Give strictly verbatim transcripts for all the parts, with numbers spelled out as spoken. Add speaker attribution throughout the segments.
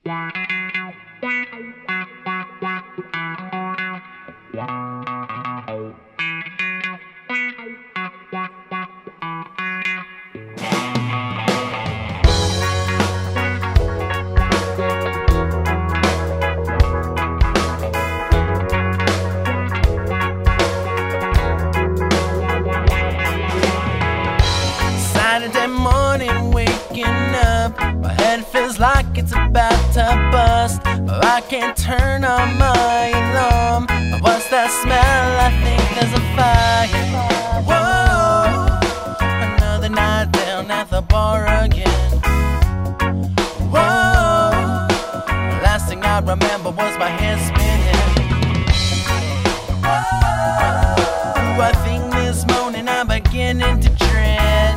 Speaker 1: Saturday morning, waking up, my head feels like it's about to bust, but I can't turn on my alarm. But what's that smell? I think there's a fire. Whoa, another night down at the bar again. Whoa, the last thing I remember was my head spinning. Whoa, I think this morning I'm beginning to dread.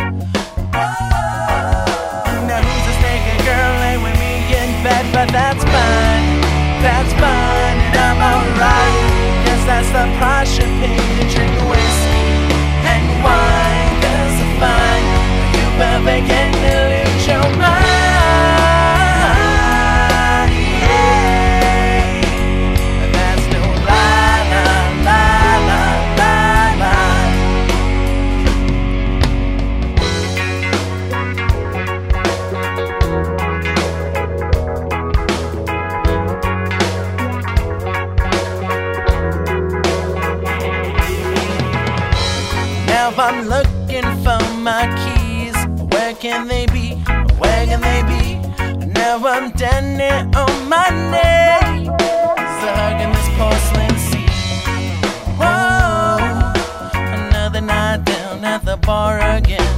Speaker 1: Now who's this naked girl laying with me in bed? But that's fine, that's fine, and I'm alright. Guess that's the price you pay to drink whiskey and wine. Cause I find you will begin to lose your mind. Yeah, that's no lie, lie, lie, lie, lie, lie. Now I'm looking for my keys. Where can they be? Where can they be? Now I'm down there on my knees, so hugging this porcelain sea. Whoa, another night down at the bar again.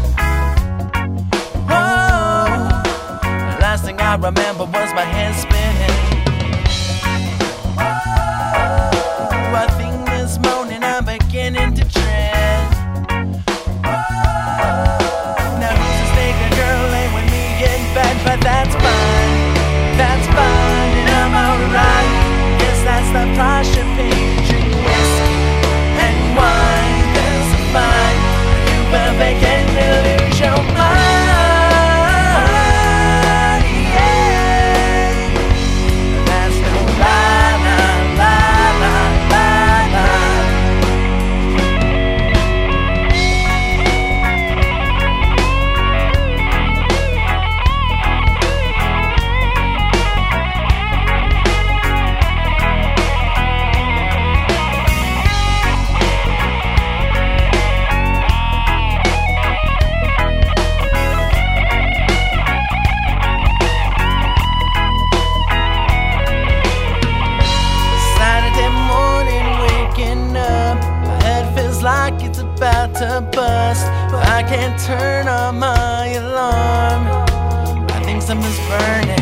Speaker 1: Whoa, the last thing I remember was my head spinning. Whoa, I think this morning I'm beginning to dread. But that's fine, that's fine, and I'm alright. Guess that's the price you pay to drink whiskey and wine. Cause I'm fine, you will begin to lose your mind. Yeah, that's no lie, lie, lie, lie, lie, lie. Like it's about to bust, but I can't turn on my alarm. I think something's burning.